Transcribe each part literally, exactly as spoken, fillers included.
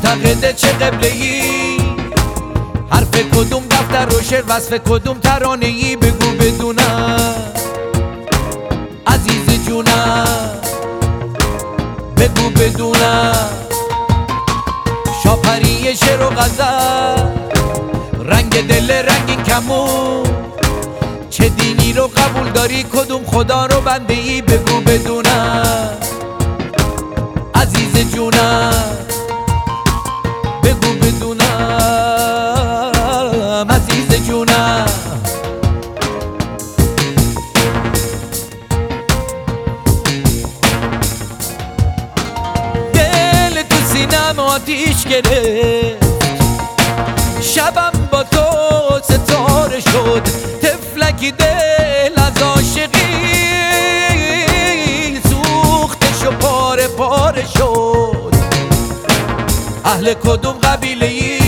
معتقد چه قبله ای؟ حرف کدوم دفتر و شعر وصف کدوم ترانه ای؟ بگو بدونم عزیز جونم، بگو بدونم. شاپری شعر و غزل، رنگ دل رنگین کمون، چه دینی رو قبول داری؟ کدوم خدا رو بنده ای؟ بگو بدونم عزیز جونم، بگو بدونم عزیز جونم. دل تو سینم آتیش گرفت، شبم با تو ستاره شد، تفلکی دل از عاشقی سوختش و پاره پاره شد. اهل کدوم قبیله ای؟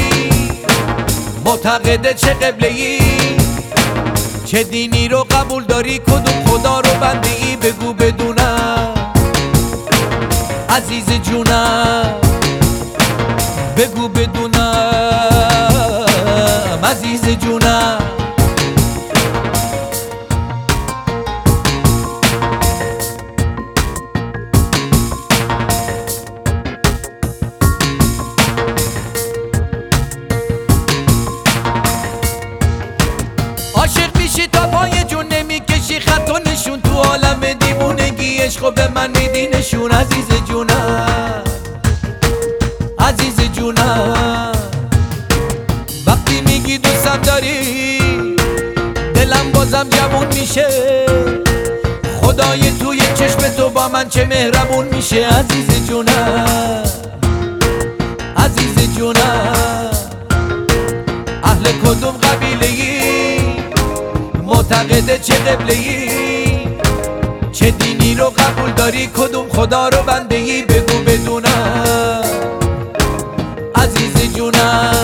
معتقد چه قبله ای؟ چه دینی رو قبول داری؟ کدوم خدا رو بنده ای؟ بگو بدونم عزیز جونم، بگو بدونم عزیز جونم. عاشق میشی تا پای جون نمیکشی خط و نشون، تو عالم دیوونگی عشقو به من میدی نشون. عزیز جونم عزیز جونم، وقتی میگی دوستم داری دلم بازم جوون میشه، خدای توی چشم تو با من چه مهربون میشه. عزیز جونم عزیز جونم، اهل کدوم قبیله ای؟ معتقد چه قبله ای؟ چه دینی رو قبول داری؟ کدوم خدا رو بنده ای؟ بگو بدونم عزیز جونم.